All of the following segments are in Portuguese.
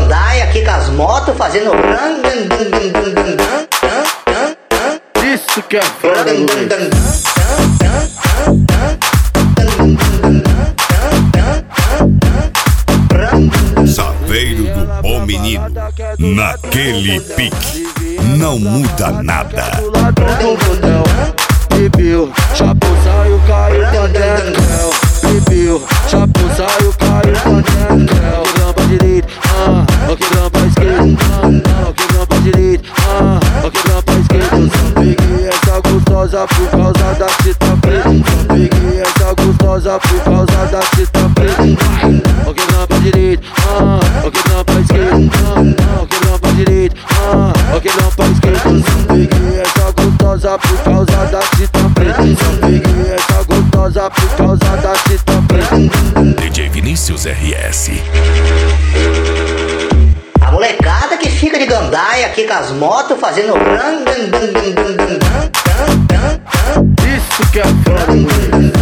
gandaia aqui com as motos fazendo Isso que é foda, Saveiro do Bom Menino, naquele pique, não muda nada. Bebeu, chapo, saiu, caiu pra dentro. Bebeu, chapo, saiu, caiu pra dentro. Quebrando pra direita, quebrando pra esquerda. Quebrando pra direita, quebrando pra esquerda. Eu só peguei essa gostosa por causa da fita preta. Só peguei essa gostosa por causa da fita preta. Quebrando pra direita, quebrando pra esquerda. Quebrando pra direita, quebrando pra esquerda. Eu só peguei essa gostosa por causa da fita preta. Só peguei essa gostosa por causa da fita preta. DJ Vinícius RS. A molecada que fica de gandaia aqui com as motos fazendo Isso que é foda,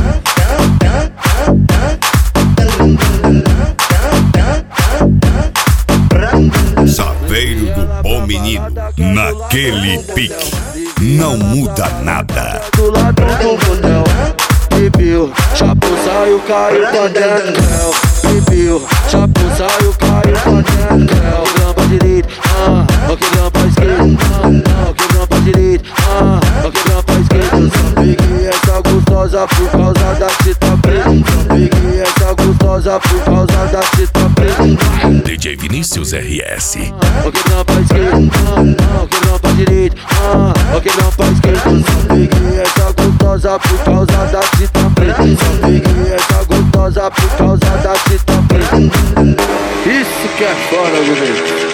Saveiro do Bom Menino, naquele pique, não muda nada. do lado do botão. Bebeu, chapo, saiu, caiu pra dentro. Bebeu, chapo, saiu, caiu pra dentro. Quebrando pra direita, quebrando pra esquerda. Quebrando pra direita, quebrando pra esquerda. Eu só peguei essa gostosa por causa da fita preta. Só peguei essa gostosa por causa da fita preta. DJ Vinícius RS. Quebrando pra esquerda, quebrando pra direita. Quebrando pra esquerda. Eu só peguei essa gostosa por causa da fita preta. Só peguei essa gostosa por causa da fita preta. Isso que é foda, bonito.